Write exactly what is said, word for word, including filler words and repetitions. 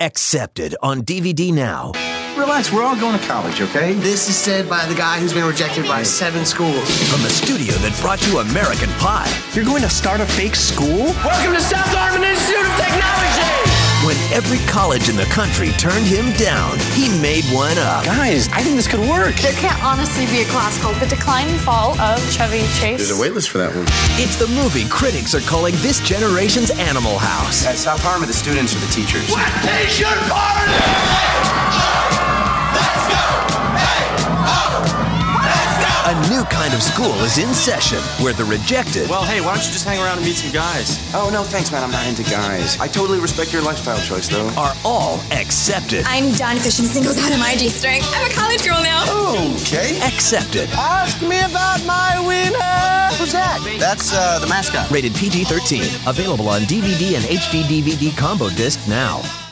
Accepted on D V D now. Relax, we're all going to college, okay? This is said by the guy who's been rejected by seven schools. From the studio that brought you American Pie. You're going to start a fake school? Welcome to South Armand Institute of Technology! When every college in the country turned him down, he made one up. Guys, I think this could work. There can't honestly be a class called The Decline and Fall of Chevy Chase. There's a waitlist for that one. It's the movie critics are calling this generation's Animal House. At South Armand, the students are the teachers. What t-shirt party? Let's go! Hey! Oh! Let's go! A new kind of school is in session where the rejected... Well, hey, why don't you just hang around and meet some guys? Oh, no, thanks, man. I'm not into guys. I totally respect your lifestyle choice, though. ...are all accepted. I'm done fishing singles out of my G-string. I'm a college girl now. Okay. Accepted. Ask me about my wiener! Who's that? That's, uh, the mascot. Rated P G thirteen. Available on D V D and H D D V D combo disc now.